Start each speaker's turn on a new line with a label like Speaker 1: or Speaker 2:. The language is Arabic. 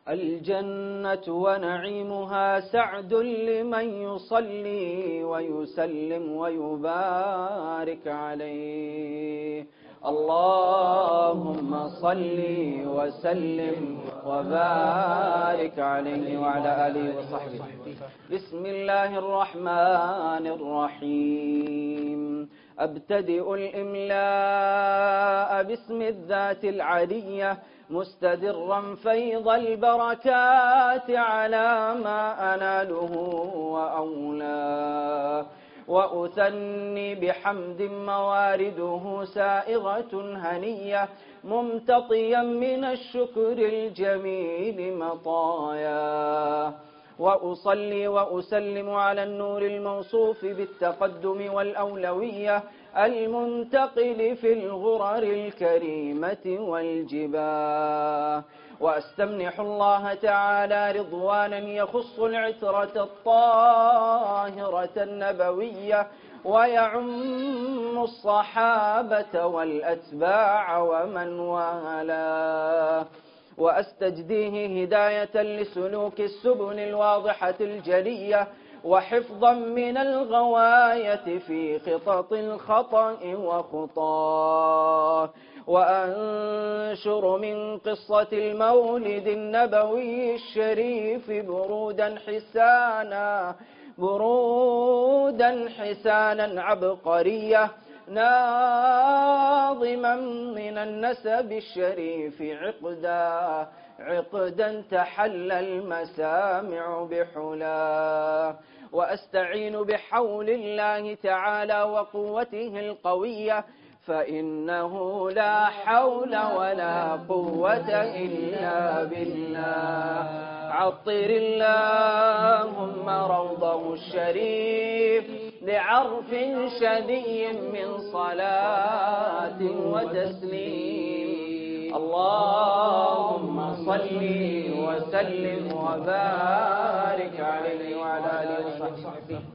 Speaker 1: الجنة ونعيمها سعد لمن يصلي ويسلم ويبارك عليه. اللهم صل وسلم وبارك عليه وعلى آله وصحبه. بسم الله الرحمن الرحيم. أبتدئ الإملاء باسم الذات العلية مستدرا فيض البركات على ما أناله وأولاه، وأثني بحمد موارده سائغة هنية ممتطيا من الشكر الجميل مطاياه، وأصلي وأسلم على النور الموصوف بالتقدم والأولوية المنتقل في الغرر الكريمة والجباه، وأستمنح الله تعالى رضوانا يخص العترة الطاهرة النبوية ويعم الصحابة والأتباع ومن والاه، وأستجديه هداية لسلوك السبل الواضحة الجلية وحفظا من الغواية في خطط الخطأ وخطاه، وأنشر من قصة المولد النبوي الشريف برودا حسانا عبقرية ناظما من النسب الشريف عقدا تحلى المسامع بحلاه، وأستعين بحول الله تعالى وقوته القوية فإنه لا حول ولا قوة إلا بالله. عطر اللهم روضه الشريف لعرف شدي من صلاة وتسليم. اللهم صل وسلم وبارك عليه وعلى آله وصحبه.